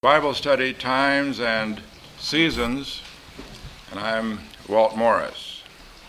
Bible study Times and Seasons, and I'm Walt Morris.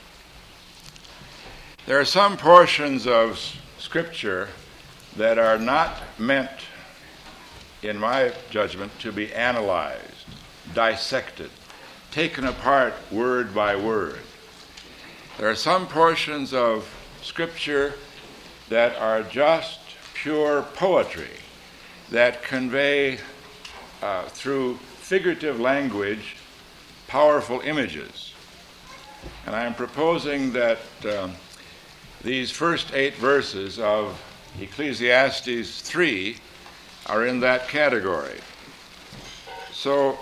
There are some portions of Scripture that are not meant, in my judgment, to be analyzed, dissected, taken apart word by word. There are some portions of Scripture that are just pure poetry that convey through figurative language powerful images. And I am proposing that these first 8 verses of Ecclesiastes 3 are in that category. So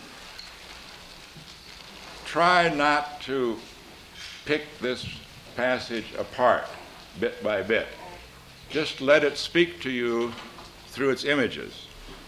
try not to pick this passage apart bit by bit. Just let it speak to you through its images.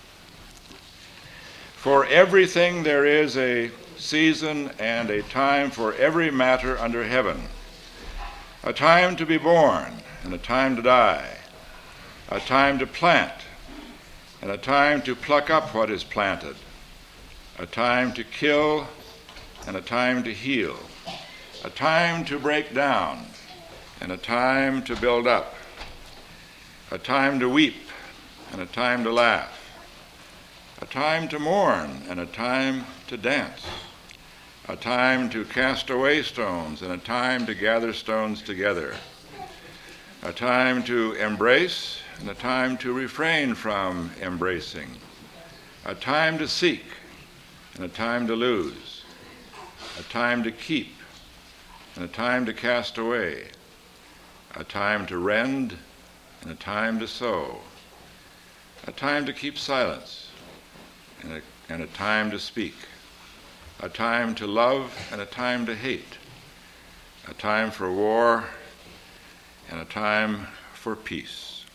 For everything there is a season and a time for every matter under heaven, a time to be born and a time to die, a time to plant and a time to pluck up what is planted, a time to kill and a time to heal, a time to break down and a time to build up, a time to weep and a time to laugh, a time to mourn and a time to dance, a time to cast away stones and a time to gather stones together, a time to embrace and a time to refrain from embracing, a time to seek and a time to lose, a time to keep and a time to cast away, a time to rend and a time to sow, a time to keep silence and a time to speak, a time to love and a time to hate, a time for war and a time for peace.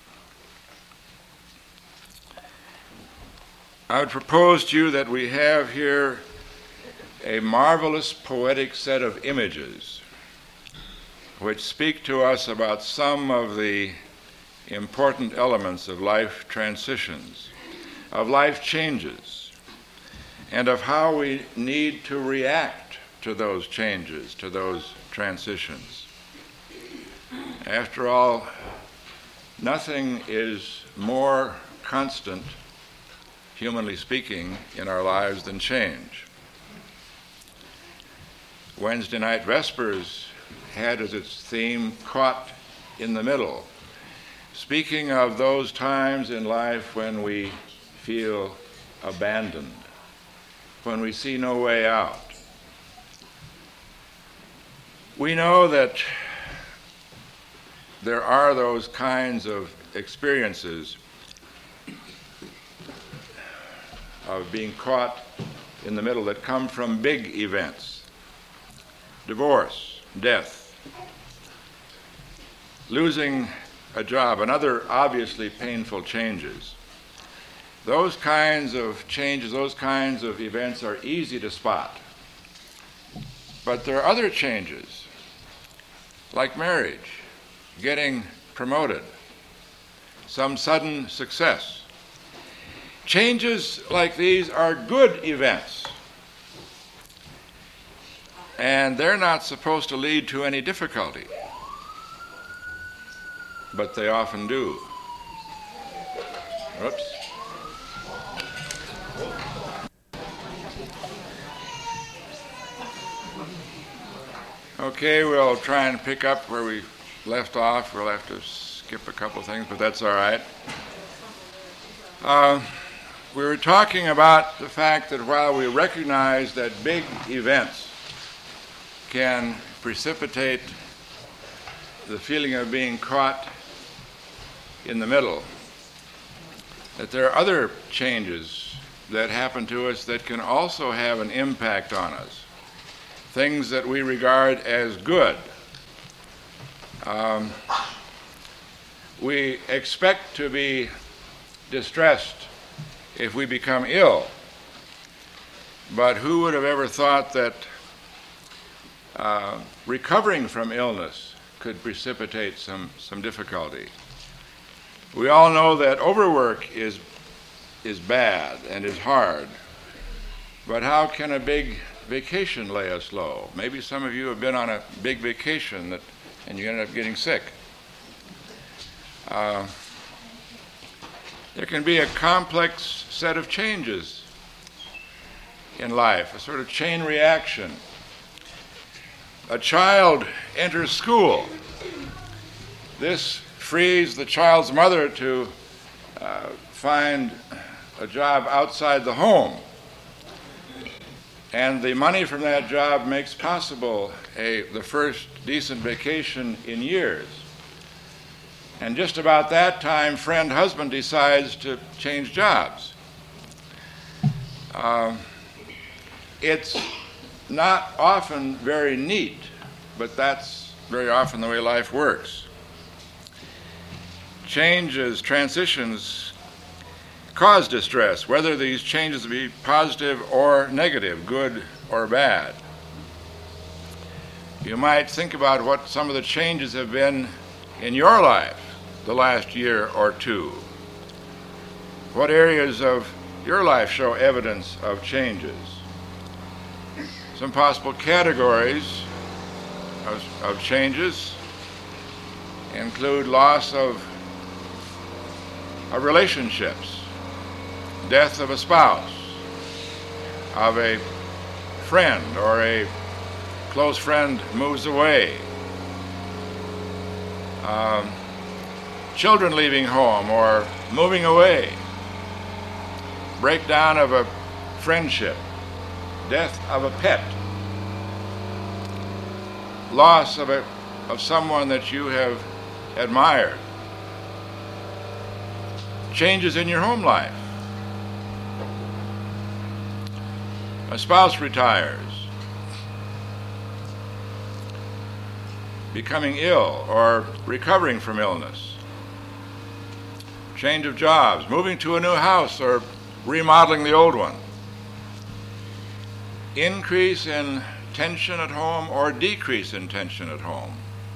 I would propose to you that we have here a marvelous poetic set of images which speak to us about some of the important elements of life transitions, of life changes, and of how we need to react to those changes, to those transitions. After all, nothing is more constant, humanly speaking, in our lives than change. Wednesday night Vespers had as its theme, Caught in the Middle, speaking of those times in life when we feel abandoned, when we see no way out. We know that there are those kinds of experiences of being caught in the middle that come from big events: divorce, death, losing a job, and other obviously painful changes. Those kinds of changes, those kinds of events are easy to spot. But there are other changes, like marriage, getting promoted, some sudden success. Changes like these are good events, and they're not supposed to lead to any difficulty, but they often do. Oops. Okay, we'll try and pick up where we left off. We'll have to skip a couple things, but that's all right. We were talking about the fact that while we recognize that big events can precipitate the feeling of being caught in the middle, that there are other changes that happen to us that can also have an impact on us. Things that we regard as good. We expect to be distressed if we become ill, but who would have ever thought that recovering from illness could precipitate some difficulty? We all know that overwork is is bad and is hard. But how can a big vacation lay us low? Maybe some of you have been on a big vacation and you ended up getting sick. There can be a complex set of changes in life, a sort of chain reaction. A child enters school. This frees the child's mother to find a job outside the home. And the money from that job makes possible the first decent vacation in years. And just about that time, friend husband decides to change jobs. It's not often very neat, but that's very often the way life works. Changes, transitions cause distress, whether these changes be positive or negative, good or bad. You might think about what some of the changes have been in your life the last year or two. What areas of your life show evidence of changes? Some possible categories of changes include loss of relationships, death of a spouse, of a friend, or a close friend moves away, children leaving home or moving away, breakdown of a friendship, death of a pet, loss of someone that you have admired, changes in your home life. A spouse retires, becoming ill or recovering from illness, change of jobs, moving to a new house or remodeling the old one, increase in tension at home or decrease in tension at home,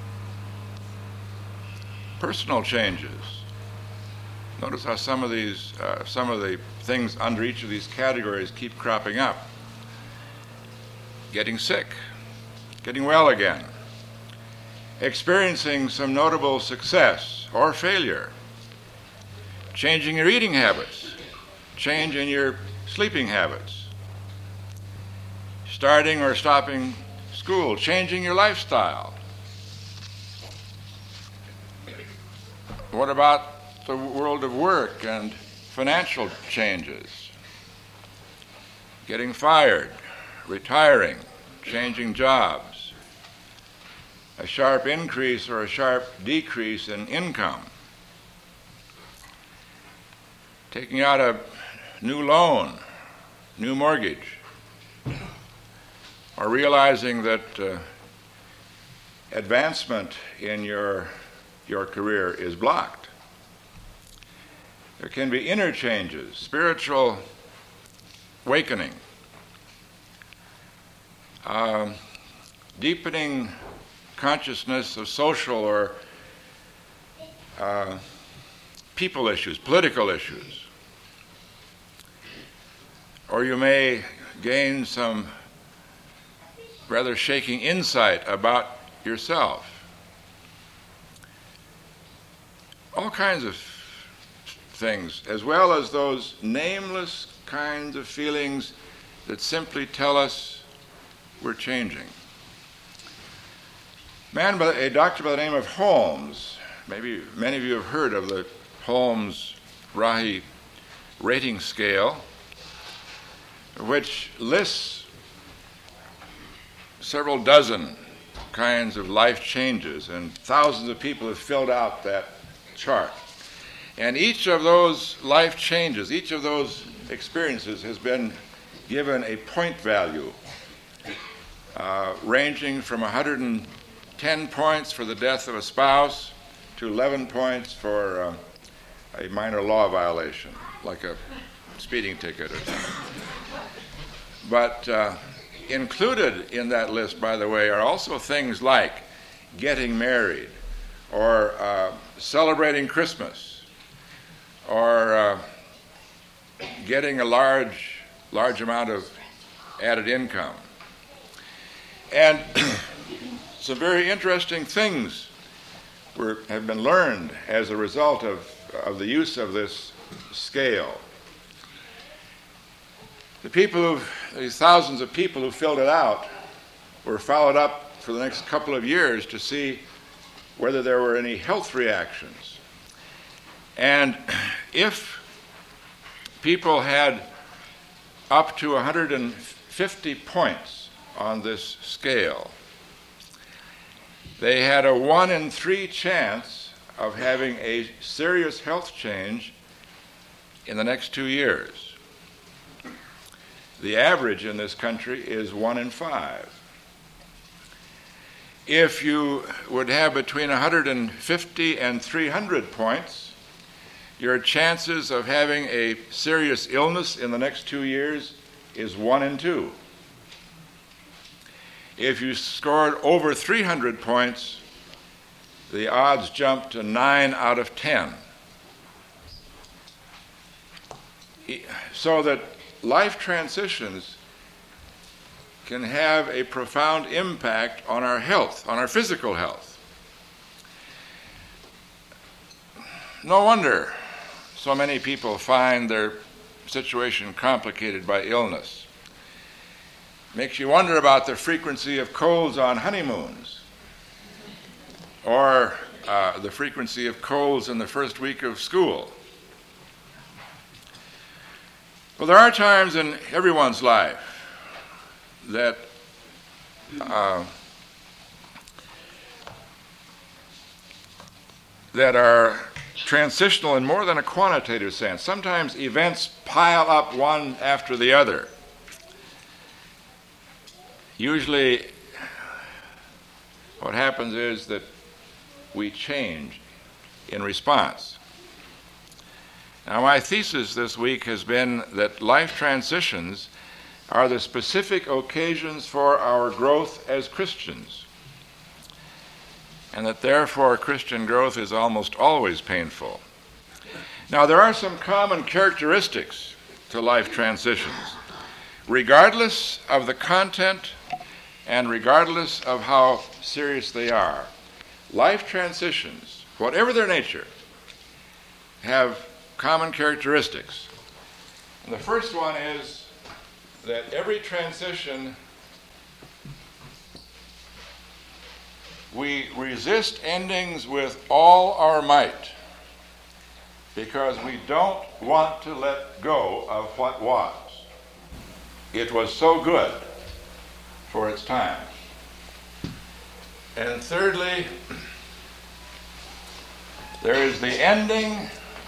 personal changes. Notice how some of the things under each of these categories keep cropping up. Getting sick, getting well again, experiencing some notable success or failure, changing your eating habits, change in your sleeping habits, starting or stopping school, changing your lifestyle. What about the world of work and financial changes? Getting fired, retiring, changing jobs, a sharp increase or a sharp decrease in income, taking out a new loan, new mortgage, or realizing that advancement in your career is blocked. There can be inner changes, spiritual awakening, deepening consciousness of social or people issues, political issues. Or you may gain some rather shaking insight about yourself. All kinds of things, as well as those nameless kinds of feelings that simply tell us we're changing. A doctor by the name of Holmes, maybe many of you have heard of the Holmes-Rahe rating scale, which lists several dozen kinds of life changes, and thousands of people have filled out that chart. And each of those life changes, each of those experiences has been given a point value, ranging from 110 points for the death of a spouse to 11 points for a minor law violation, like a speeding ticket or something. But included in that list, by the way, are also things like getting married, or celebrating Christmas, or getting a large amount of added income. And some very interesting things have been learned as a result of the use of this scale. These thousands of people who filled it out were followed up for the next couple of years to see whether there were any health reactions. And if people had up to 150 points on this scale, they had a 1 in 3 chance of having a serious health change in the next 2 years. The average in this country is 1 in 5. If you would have between 150 and 300 points, your chances of having a serious illness in the next 2 years is 1 in 2. If you scored over 300 points, the odds jump to 9 out of 10. So that life transitions can have a profound impact on our health, on our physical health. No wonder so many people find their situation complicated by illness. Makes you wonder about the frequency of colds on honeymoons, or the frequency of colds in the first week of school. Well, there are times in everyone's life that are transitional in more than a quantitative sense. Sometimes events pile up one after the other. Usually what happens is that we change in response. Now, my thesis this week has been that life transitions are the specific occasions for our growth as Christians, and that therefore Christian growth is almost always painful. Now, there are some common characteristics to life transitions, regardless of the content and regardless of how serious they are. Life transitions, whatever their nature, have common characteristics. And the first one is that every transition, we resist endings with all our might because we don't want to let go of what was. It was so good for its time. And thirdly, there is the ending.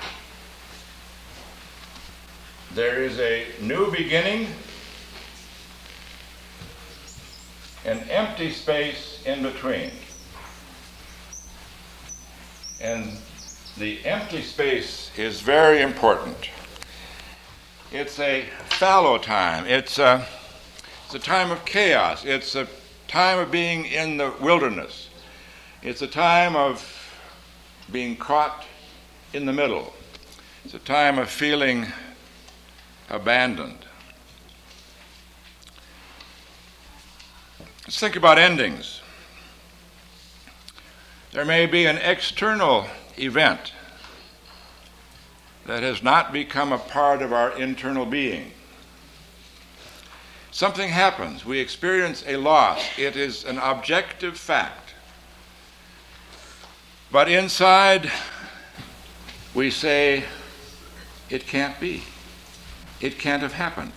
There is a new beginning, an empty space in between. And the empty space is very important. It's a fallow time. It's a time of chaos. It's a time of being in the wilderness. It's a time of being caught in the middle. It's a time of feeling abandoned. Let's think about endings. There may be an external event that has not become a part of our internal being. Something happens. We experience a loss. It is an objective fact. But inside, we say, it can't be. It can't have happened.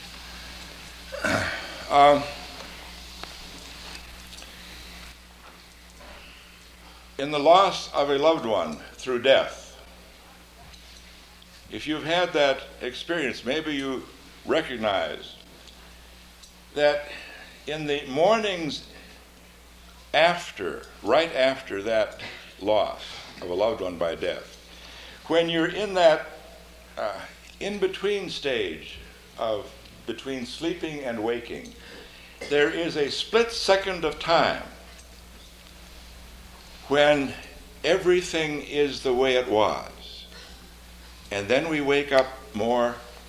In the loss of a loved one through death, if you've had that experience, maybe you recognize that in the mornings right after that loss of a loved one by death, when you're in that in-between stage of between sleeping and waking, there is a split second of time when everything is the way it was. And then we wake up more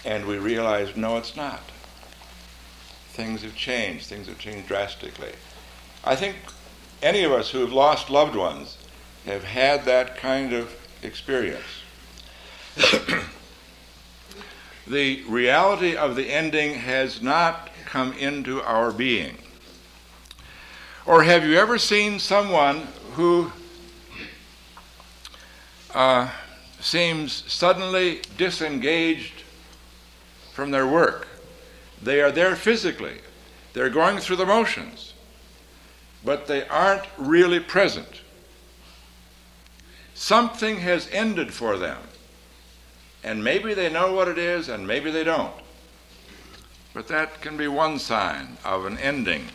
and we realize, no, it's not. Things have changed drastically. I think any of us who have lost loved ones have had that kind of experience. The reality of the ending has not come into our being. Or have you ever seen someone who seems suddenly disengaged from their work? They are there physically. They're going through the motions, but they aren't really present. Something has ended for them, and maybe they know what it is, and maybe they don't. But that can be one sign of an ending.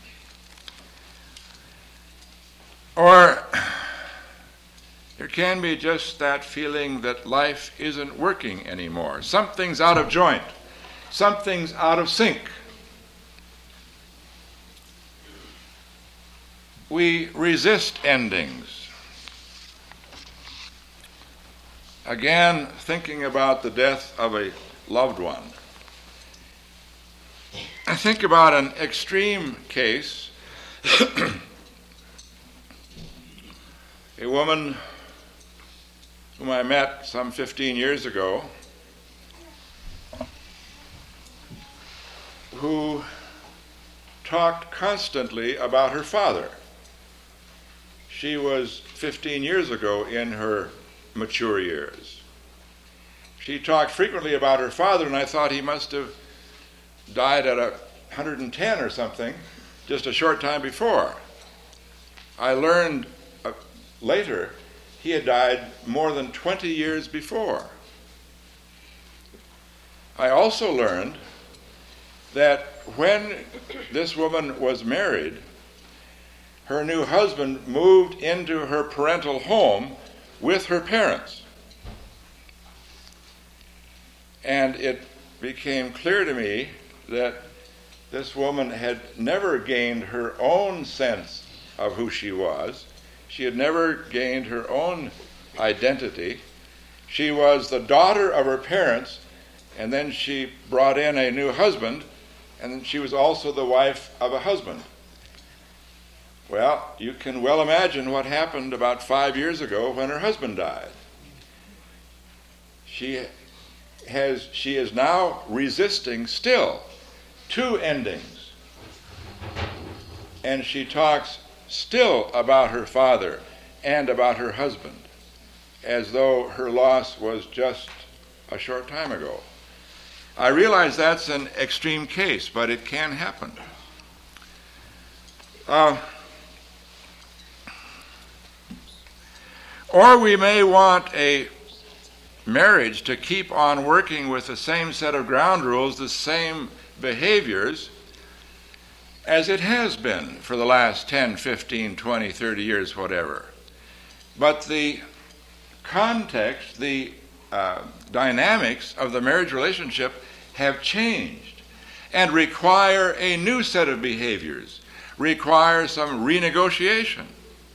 Or there can be just that feeling that life isn't working anymore. Something's out of joint. Something's out of sync. We resist endings. Again, thinking about the death of a loved one, I think about an extreme case. A woman whom I met some 15 years ago, who talked constantly about her father. She was 15 years ago in her mature years. She talked frequently about her father, and I thought he must have died at 110 or something, just a short time before. I learned later he had died more than 20 years before. I also learned that when this woman was married, her new husband moved into her parental home with her parents. And it became clear to me that this woman had never gained her own sense of who she was. She had never gained her own identity. She was the daughter of her parents, and then she brought in a new husband, and she was also the wife of a husband. Well, you can well imagine what happened about 5 years ago when her husband died. She is now resisting still two endings. And she talks still about her father and about her husband, as though her loss was just a short time ago. I realize that's an extreme case, but it can happen. Or we may want a marriage to keep on working with the same set of ground rules, the same behaviors, as it has been for the last 10, 15, 20, 30 years, whatever. But the context, the dynamics of the marriage relationship have changed and require a new set of behaviors, require some renegotiation.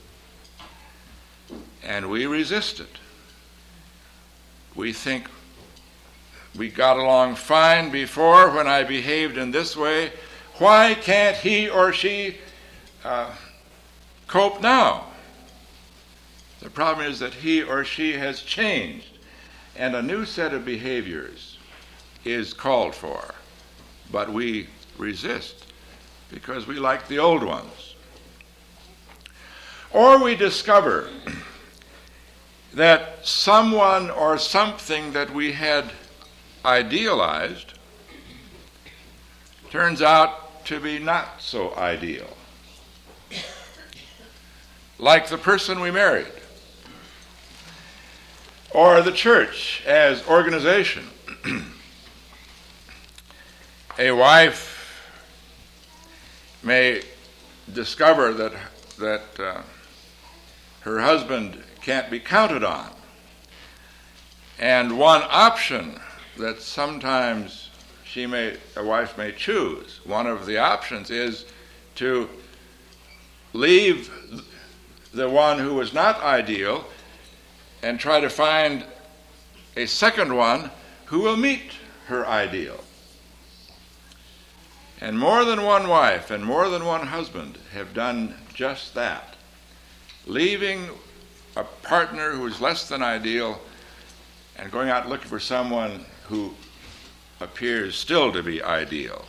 And we resist it. We think we got along fine before when I behaved in this way. Why can't he or she cope now? The problem is that he or she has changed, and a new set of behaviors is called for. But we resist because we like the old ones. Or we discover that someone or something that we had idealized turns out to be not so ideal. Like the person we married, or the church as organization. A wife may discover that her husband can't be counted on. And one option that sometimes a wife may choose, one of the options is to leave the one who was not ideal and try to find a second one who will meet her ideal. And more than one wife and more than one husband have done just that, leaving a partner who is less than ideal and going out looking for someone who appears still to be ideal.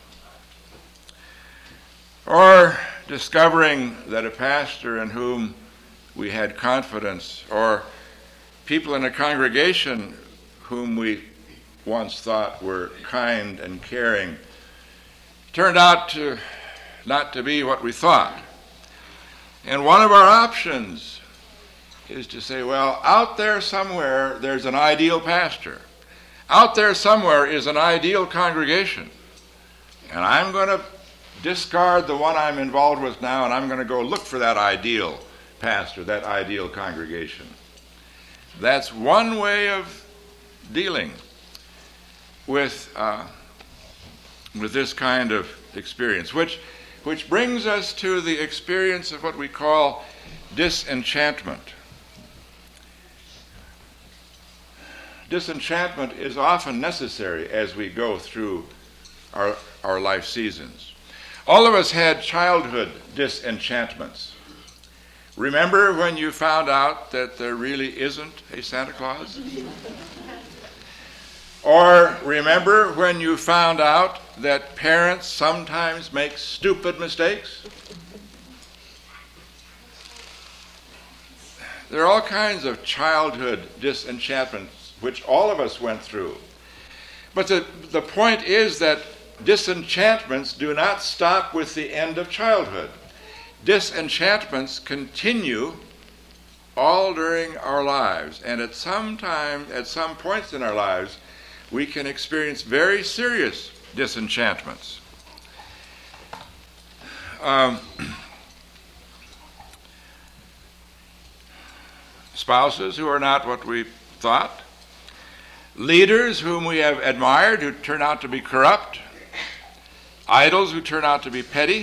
Or discovering that a pastor in whom we had confidence, or people in a congregation whom we once thought were kind and caring, turned out to not to be what we thought. And one of our options is to say, well, out there somewhere there's an ideal pastor. Out there somewhere is an ideal congregation. And I'm going to discard the one I'm involved with now, and I'm going to go look for that ideal pastor, that ideal congregation. That's one way of dealing with this kind of experience, which brings us to the experience of what we call disenchantment. Disenchantment is often necessary as we go through our life seasons. All of us had childhood disenchantments. Remember when you found out that there really isn't a Santa Claus? Or remember when you found out that parents sometimes make stupid mistakes? There are all kinds of childhood disenchantments which all of us went through. But the point is that disenchantments do not stop with the end of childhood. Disenchantments continue all during our lives, and at some points in our lives, we can experience very serious disenchantments. Spouses who are not what we thought, leaders whom we have admired who turn out to be corrupt, idols who turn out to be petty,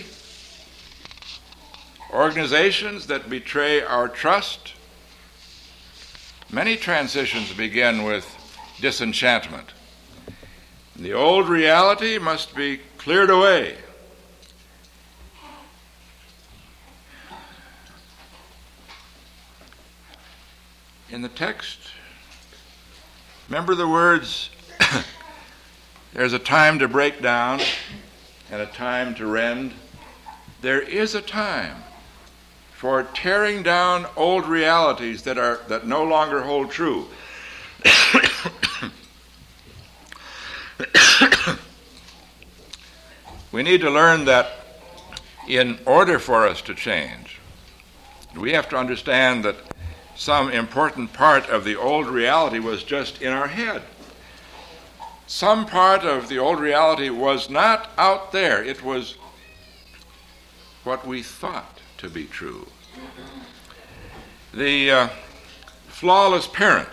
organizations that betray our trust. Many transitions begin with disenchantment. The old reality must be cleared away. In the text, remember the words, there's a time to break down and a time to rend. There is a time for tearing down old realities that no longer hold true. We need to learn that in order for us to change, we have to understand that some important part of the old reality was just in our head. Some part of the old reality was not out there. It was what we thought to be true. The flawless parent,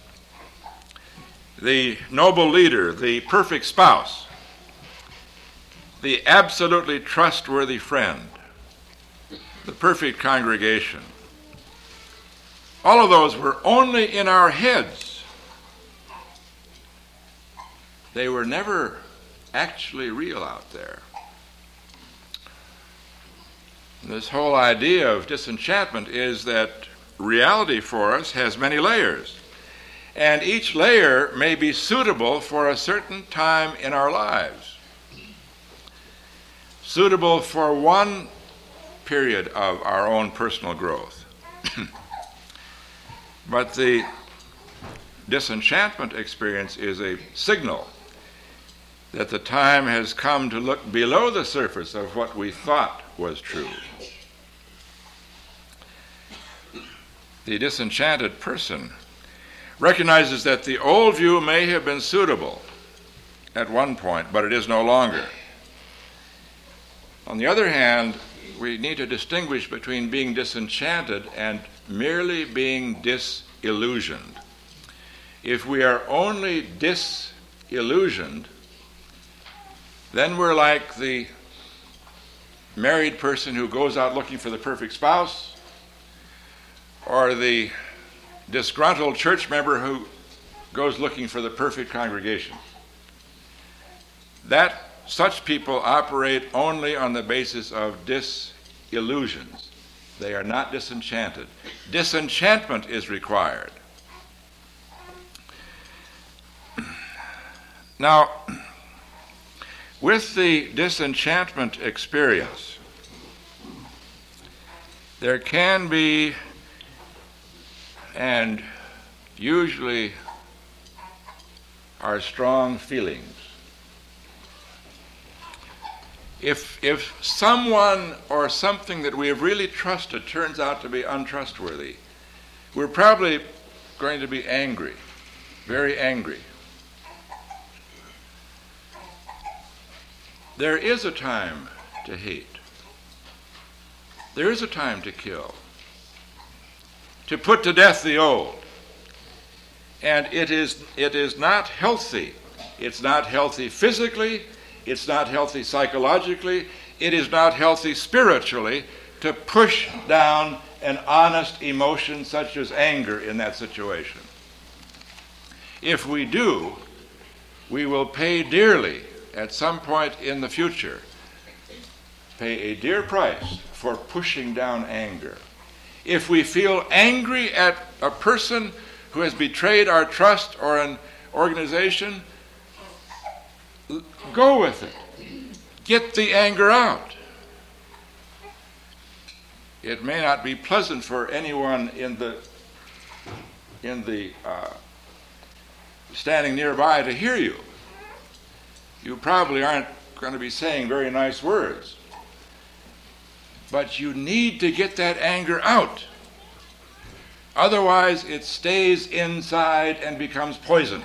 the noble leader, the perfect spouse, the absolutely trustworthy friend, the perfect congregation. All of those were only in our heads. They were never actually real out there. This whole idea of disenchantment is that reality for us has many layers, and each layer may be suitable for a certain time in our lives, suitable for one period of our own personal growth. But the disenchantment experience is a signal that the time has come to look below the surface of what we thought was true. The disenchanted person recognizes that the old view may have been suitable at one point, but it is no longer. On the other hand, we need to distinguish between being disenchanted and merely being disillusioned. If we are only disillusioned, then we're like the married person who goes out looking for the perfect spouse, or the disgruntled church member who goes looking for the perfect congregation. that such people operate only on the basis of disillusions. They are not disenchanted. Disenchantment is required. Now, with the disenchantment experience, there can be, and usually are strong feelings. If someone or something that we have really trusted turns out to be untrustworthy, we're probably going to be angry, very angry. There is a time to hate. There is a time to kill, to put to death the old. And it is not healthy. It's not healthy physically. It's not healthy psychologically. It is not healthy spiritually to push down an honest emotion such as anger in that situation. If we do, we will pay dearly at some point in the future, pay a dear price for pushing down anger. If we feel angry at a person who has betrayed our trust or an organization, go with it. Get the anger out. It may not be pleasant for anyone in the standing nearby to hear you. You probably aren't going to be saying very nice words. But you need to get that anger out. Otherwise, it stays inside and becomes poison.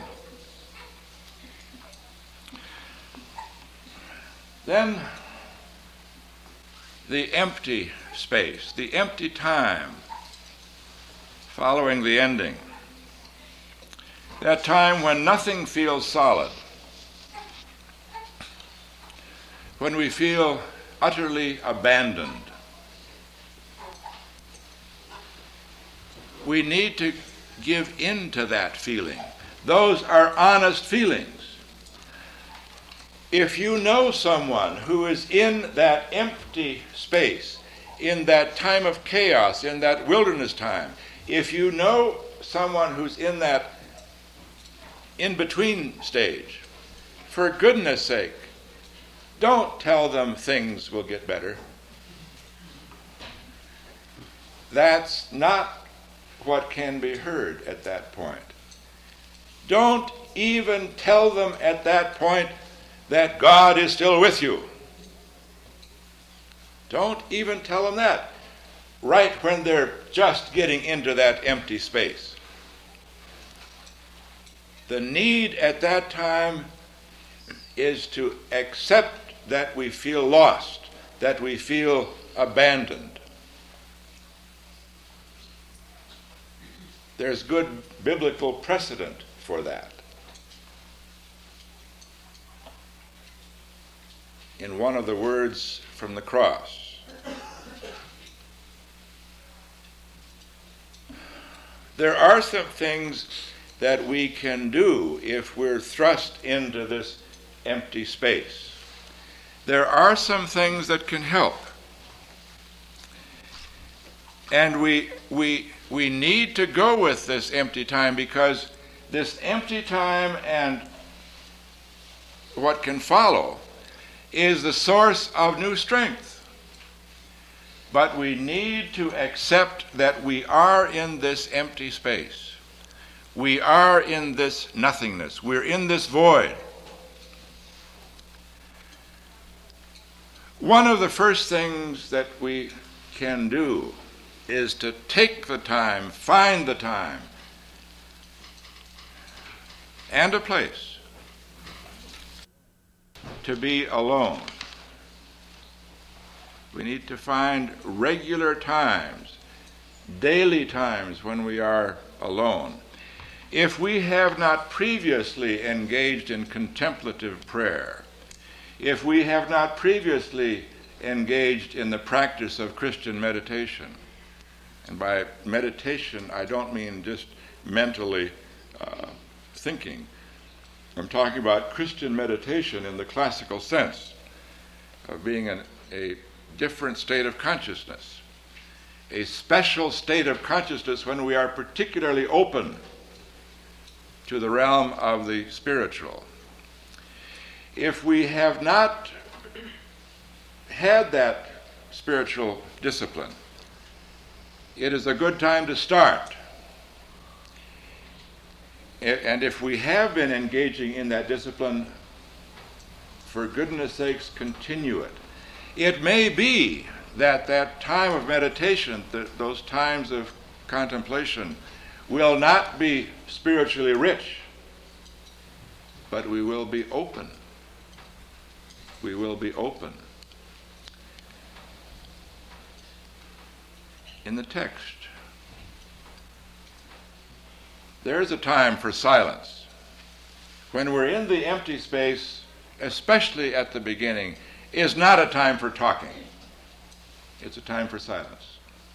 Then, the empty space, the empty time following the ending. That time when nothing feels solid. When we feel utterly abandoned. We need to give in to that feeling. Those are honest feelings. If you know someone who is in that empty space, in that time of chaos, in that wilderness time, if you know someone who's in that in-between stage, for goodness sake, don't tell them things will get better. That's not what can be heard at that point. Don't even tell them at that point that God is still with you. Don't even tell them that right when they're just getting into that empty space. The need at that time is to accept that we feel lost, that we feel abandoned. There's good biblical precedent for that. In one of the words from the cross, there are some things that we can do if we're thrust into this empty space. There are some things that can help. And we need to go with this empty time, because this empty time and what can follow is the source of new strength. But we need to accept that we are in this empty space. We are in this nothingness. We're in this void. One of the first things that we can do is to take the time, find the time, and a place to be alone. We need to find regular times, daily times when we are alone. If we have not previously engaged in contemplative prayer, if we have not previously engaged in the practice of Christian meditation, and by meditation I don't mean just mentally thinking, I'm talking about Christian meditation in the classical sense of being a different state of consciousness, a special state of consciousness when we are particularly open to the realm of the spiritual. If we have not had that spiritual discipline, it is a good time to start. And if we have been engaging in that discipline, for goodness sakes, continue it. It may be that that time of meditation, those times of contemplation, will not be spiritually rich, but we will be open. We will be open. In the text, there is a time for silence. When we're in the empty space, especially at the beginning, is not a time for talking. It's a time for silence.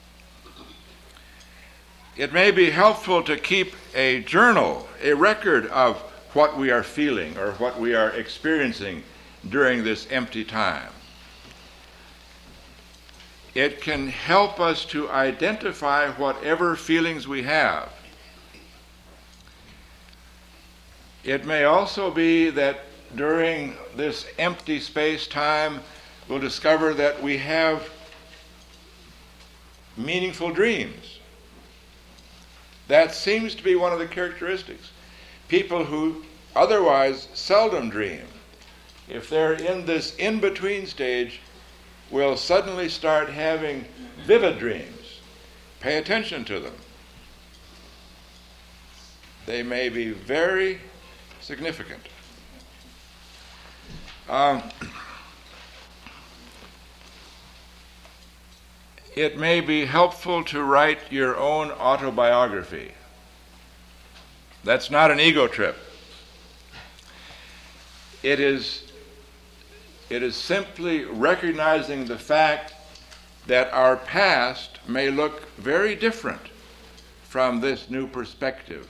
It may be helpful to keep a journal, a record of what we are feeling or what we are experiencing during this empty time. It can help us to identify whatever feelings we have. It may also be that during this empty space time, we'll discover that we have meaningful dreams. That seems to be one of the characteristics. People who otherwise seldom dream, if they're in this in-between stage, will suddenly start having vivid dreams. Pay attention to them. They may be very significant. It may be helpful to write your own autobiography. That's not an ego trip. It is simply recognizing the fact that our past may look very different from this new perspective.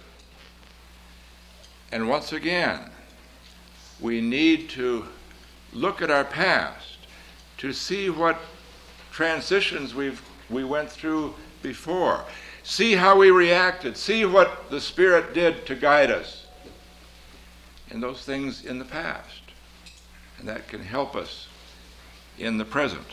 And once again, we need to look at our past to see what transitions we went through before. See how we reacted. See what the Spirit did to guide us in those things in the past. And that can help us in the present.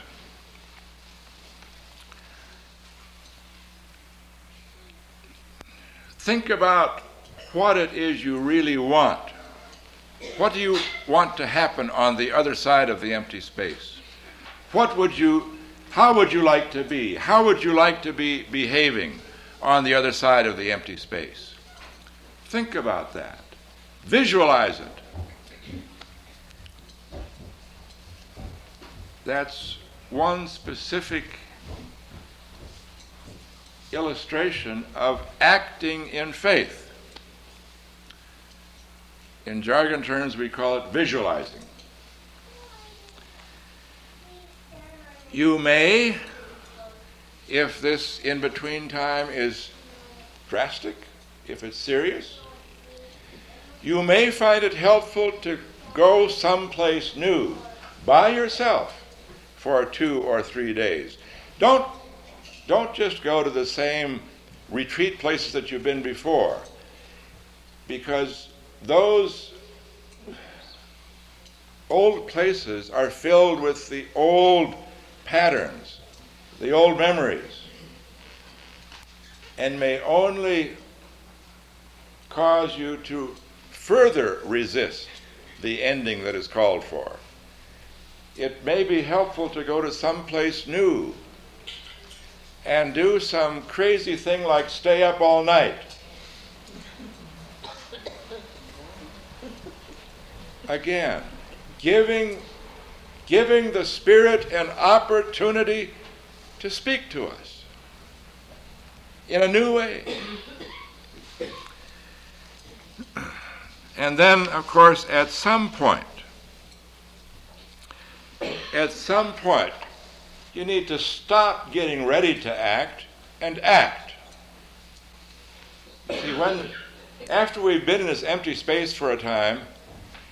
Think about what it is you really want. What do you want to happen on the other side of the empty space? How would you like to be? How would you like to be behaving on the other side of the empty space? Think about that. Visualize it. That's one specific illustration of acting in faith. In jargon terms, we call it visualizing. You may, if this in-between time is drastic, if it's serious, you may find it helpful to go someplace new by yourself for 2 or 3 days. Don't just go to the same retreat places that you've been before, because those old places are filled with the old patterns, the old memories, and may only cause you to further resist the ending that is called for. It may be helpful to go to some place new and do some crazy thing like stay up all night. Again, giving the Spirit an opportunity to speak to us in a new way. And then, of course, at some point, you need to stop getting ready to act and act. See, after we've been in this empty space for a time,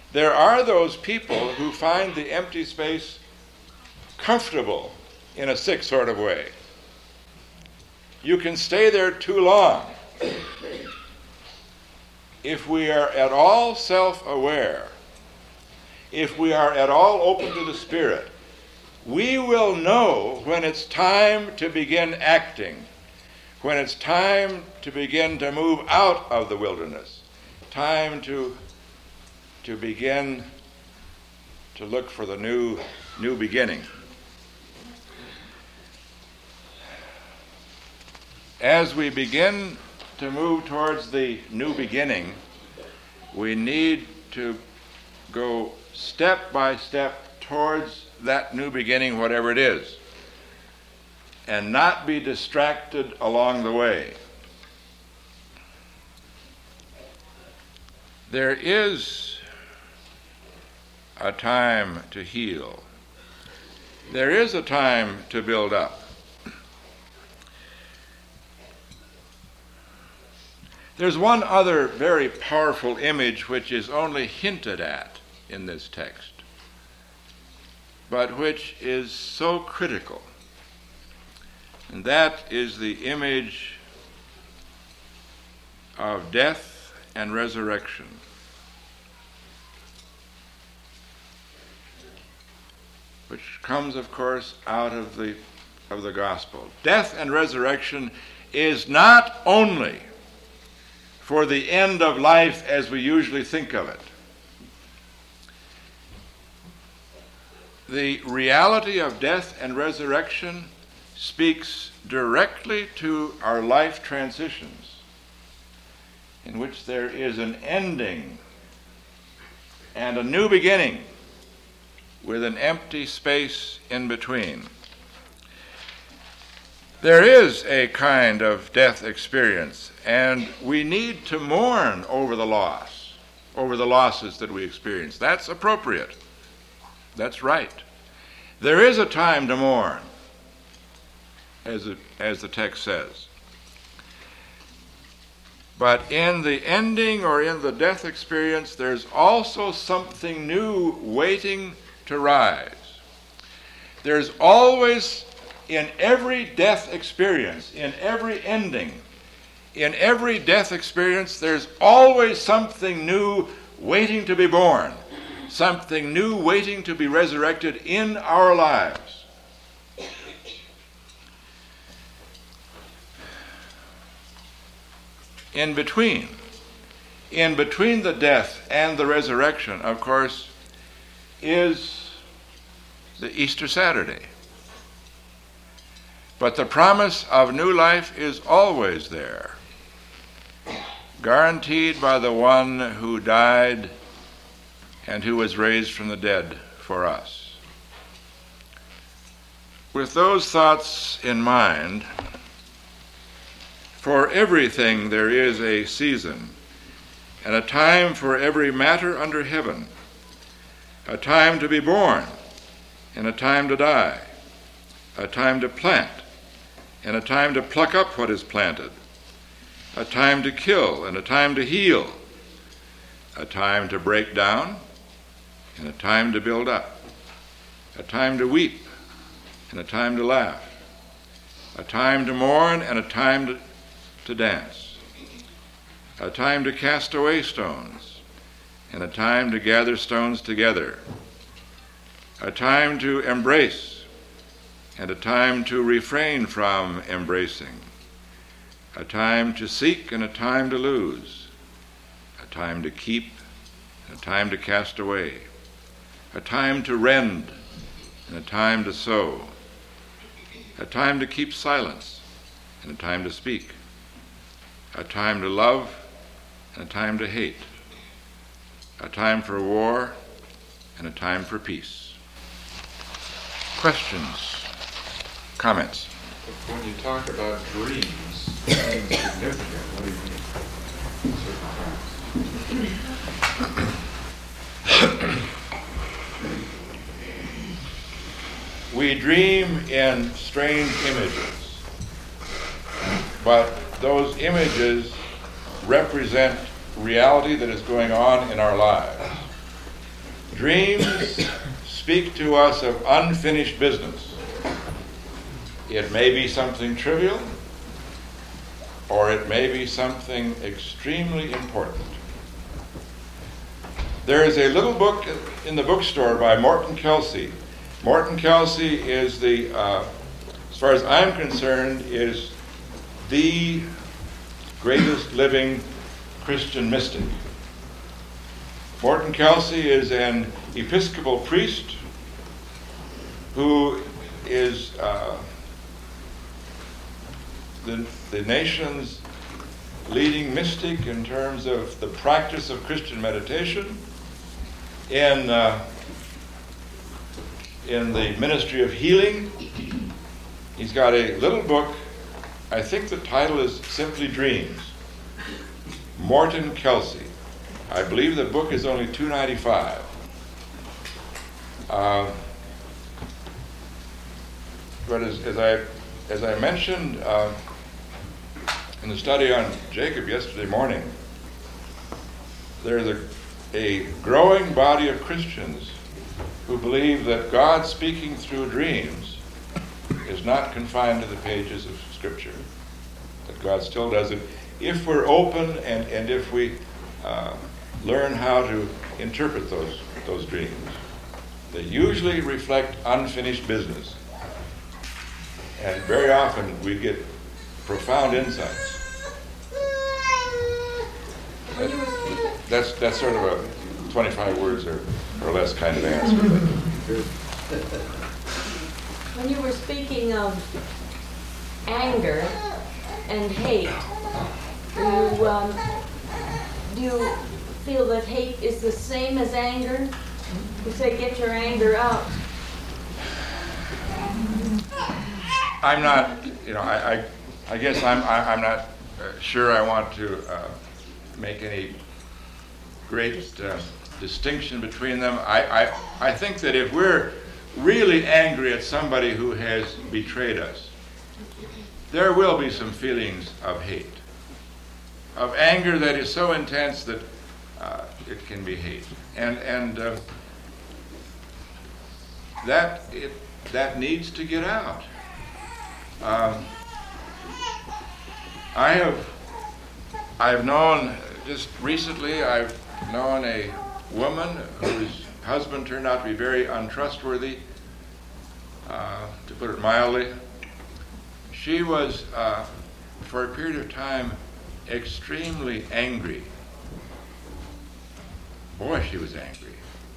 There are those people who find the empty space comfortable in a sick sort of way. You can stay there too long. If we are at all self-aware, if we are at all open to the Spirit, we will know when it's time to begin acting, when it's time to begin to move out of the wilderness, time to begin to look for the new beginning. As we begin to move towards the new beginning, we need to go step by step towards that new beginning, whatever it is, and not be distracted along the way. There is a time to heal. There is a time to build up. There's one other very powerful image which is only hinted at in this text, but which is so critical, and that is the image of death and resurrection. Which comes, of course, out of the gospel. Death and resurrection is not only for the end of life as we usually think of it. The reality of death and resurrection speaks directly to our life transitions, in which there is an ending and a new beginning with an empty space in between. There is a kind of death experience, and we need to mourn over the loss, over the losses that we experience. That's appropriate. That's right. There is a time to mourn, as the text says. But in the ending or in the death experience, there's also something new waiting to rise. There's always, in every death experience, in every ending, in every death experience, there's always something new waiting to be born, something new waiting to be resurrected in our lives. In between the death and the resurrection, of course, is the Easter Saturday. But the promise of new life is always there, guaranteed by the one who died and who was raised from the dead for us. With those thoughts in mind, for everything there is a season, and a time for every matter under heaven, a time to be born, and a time to die, a time to plant, and a time to pluck up what is planted, a time to kill, and a time to heal, a time to break down, and a time to build up, a time to weep, and a time to laugh, a time to mourn, and a time to dance, a time to cast away stones, and a time to gather stones together, a time to embrace, and a time to refrain from embracing, a time to seek and a time to lose, a time to keep and a time to cast away, a time to rend and a time to sow, a time to keep silence and a time to speak, a time to love and a time to hate, a time for war and a time for peace. Questions? Comments? When you talk about dreams being significant, what do you mean? We dream in strange images, but those images represent reality that is going on in our lives. Dreams speak to us of unfinished business. It may be something trivial, or it may be something extremely important. There is a little book in the bookstore by Morton Kelsey. Morton Kelsey is as far as I'm concerned, is the greatest living Christian mystic. Morton Kelsey is an Episcopal priest who is the nation's leading mystic in terms of the practice of Christian meditation in the ministry of healing. He's got a little book. I think the title is simply Dreams. Morton Kelsey. I believe the book is only $2.95. But as I mentioned in the study on Jacob yesterday morning, there's a growing body of Christians who believe that God speaking through dreams is not confined to the pages of Scripture, that God still does it if we're open and if we learn how to interpret those dreams. They usually reflect unfinished business. And very often we get profound insights. That's sort of a 25 words or less kind of answer. When you were speaking of anger and hate, do you feel that hate is the same as anger? You say get your anger out. I'm not, I guess I'm not sure I want to make any great distinction between them. I think that if we're really angry at somebody who has betrayed us, there will be some feelings of hate, of anger that is so intense that it can be hate, and that needs to get out. I've known just recently. I've known a woman whose husband turned out to be very untrustworthy, to put it mildly. She was, for a period of time, extremely angry. Boy, she was angry.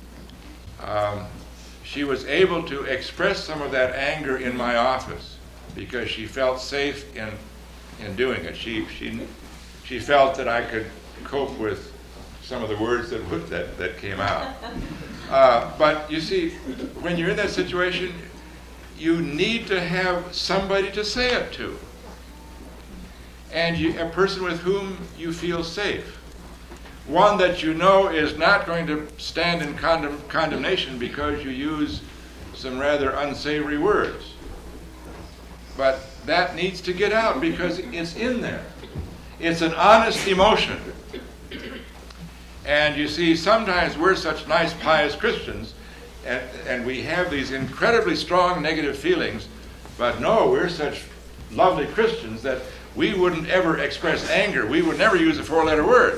She was able to express some of that anger in my office because she felt safe in doing it. She felt that I could cope with some of the words that came out. But you see, when you're in that situation, you need to have somebody to say it to, and a person with whom you feel safe, one that you know is not going to stand in condemnation because you use some rather unsavory words. But that needs to get out because it's in there. It's an honest emotion. And you see, sometimes we're such nice, pious Christians, and we have these incredibly strong negative feelings, but no, we're such lovely Christians that we wouldn't ever express anger. We would never use a four-letter word.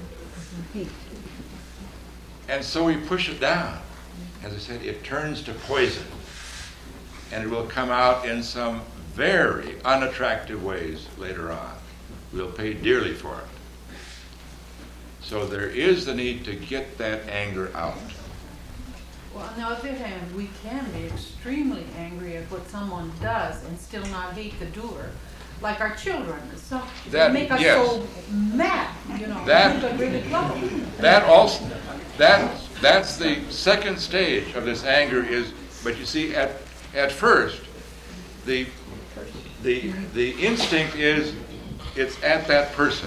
And so we push it down. As I said, it turns to poison, and it will come out in some very unattractive ways later on. We'll pay dearly for it. So there is the need to get that anger out. Well, on the other hand, we can be extremely angry at what someone does and still not hate the doer. Like our children. So they make us so mad, That really trouble. That's the second stage of this anger but you see, at first, the instinct is it's at that person.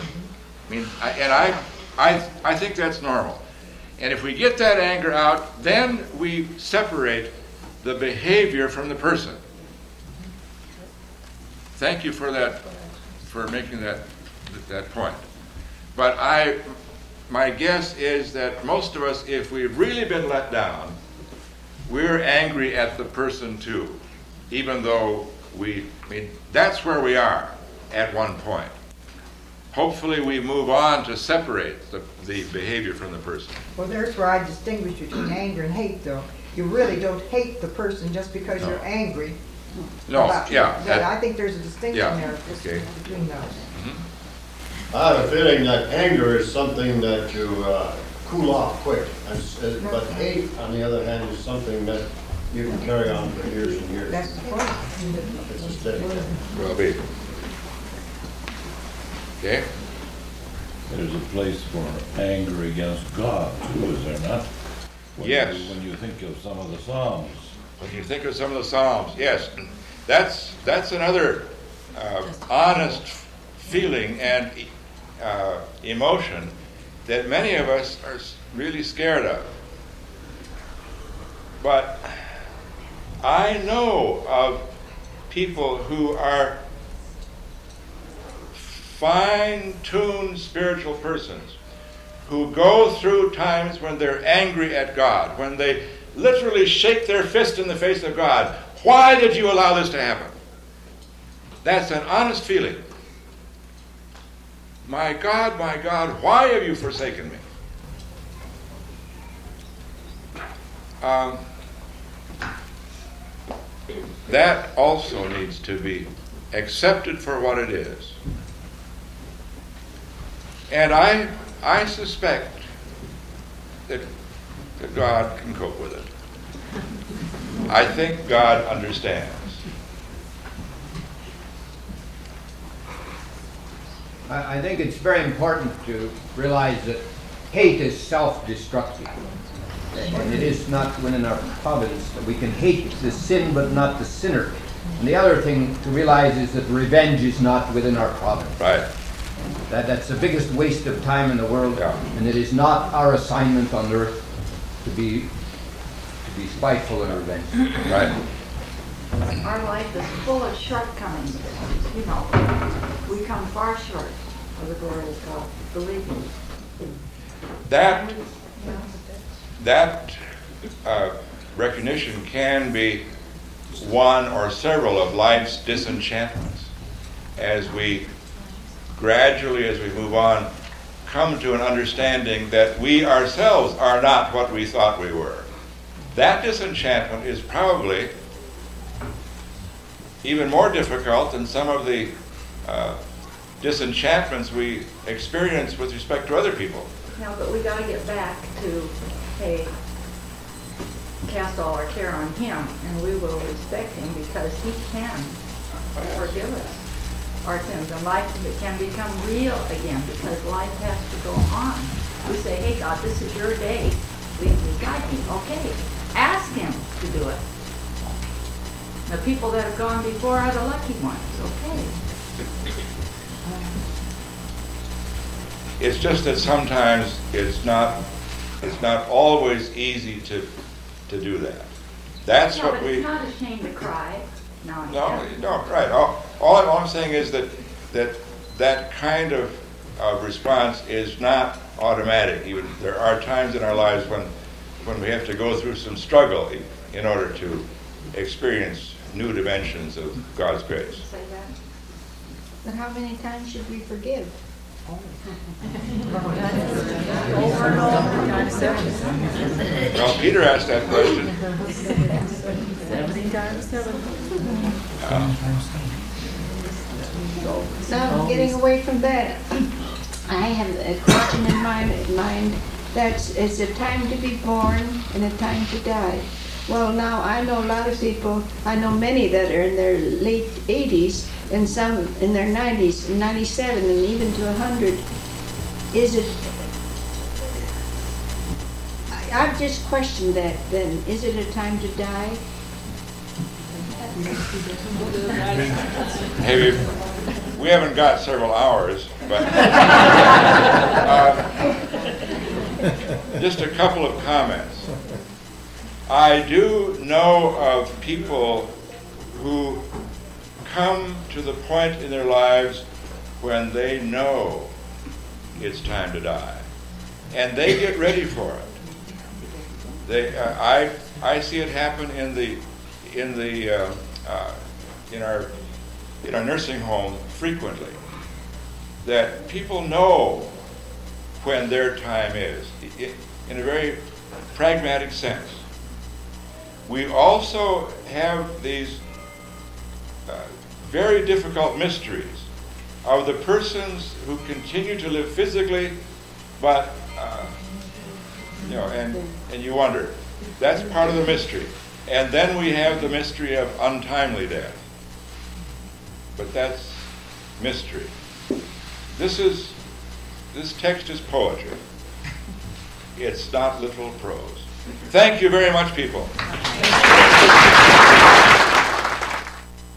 I think that's normal. And if we get that anger out, then we separate the behavior from the person. Thank you for making that point. But my guess is that most of us, if we've really been let down, we're angry at the person too, even though that's where we are at one point. Hopefully we move on to separate the behavior from the person. Well, there's where I distinguish between anger and hate, though. You really don't hate the person just because you're angry. No, I think there's a distinction there between those. I have a feeling that anger is something that you cool off quick. But hate, on the other hand, is something that you can carry on for years and years. That's the point. It's a steady thing. Will be. Okay? There's a place for anger against God, too, is there not? Yes. When you think of some of the Psalms. When you think of some of the Psalms, yes. That's another honest feeling and emotion that many of us are really scared of. But I know of people who are fine-tuned spiritual persons who go through times when they're angry at God, when they literally shake their fist in the face of God. Why did you allow this to happen? That's an honest feeling. My God, why have you forsaken me? That also needs to be accepted for what it is. And I suspect that God can cope with it. I think God understands. I think it's very important to realize that hate is self-destructive. And it is not within our providence that we can hate the sin but not the sinner. And the other thing to realize is that revenge is not within our providence. Right. That's the biggest waste of time in the world, Yeah. and it is not our assignment on earth to be spiteful and revengeful. Right. Our life is full of shortcomings. You know, we come far short of the glory of God. Believe me. That recognition can be one or several of life's disenchantments as we gradually, as we move on, come to an understanding that we ourselves are not what we thought we were. That disenchantment is probably even more difficult than some of the disenchantments we experience with respect to other people. No, but we got to get back to, hey, cast all our care on Him, and we will respect Him because He can forgive us our sins, and life can become real again because life has to go on. We say, hey, God, this is your day. Lead me, guide me. Okay. Ask Him to do it. The people that have gone before are the lucky ones. Okay. It's just that sometimes it's not always easy to do that. That's what we. It's not a shame to cry. No, right. All I'm saying is that kind of response is not automatic. Even there are times in our lives when we have to go through some struggle in order to experience new dimensions of God's grace. Say that. But how many times should we forgive? Well, Peter asked that question. 70 times 7. Now, getting away from that, I have a question in my mind that it's a time to be born and a time to die. Well, now I know a lot of people, I know many that are in their late 80s and some in their 90s, 97 and even to 100. Is it, I've just questioned that then. Is it a time to die? Hey, we haven't got several hours, but just a couple of comments. I do know of people who come to the point in their lives when they know it's time to die. and they get ready for it. I see it happen in our nursing home frequently, that people know when their time is, in a very pragmatic sense. We also have these very difficult mysteries of the persons who continue to live physically, but and you wonder, that's part of the mystery. And then we have the mystery of untimely death. But that's mystery. This text is poetry. It's not literal prose. Thank you very much, people.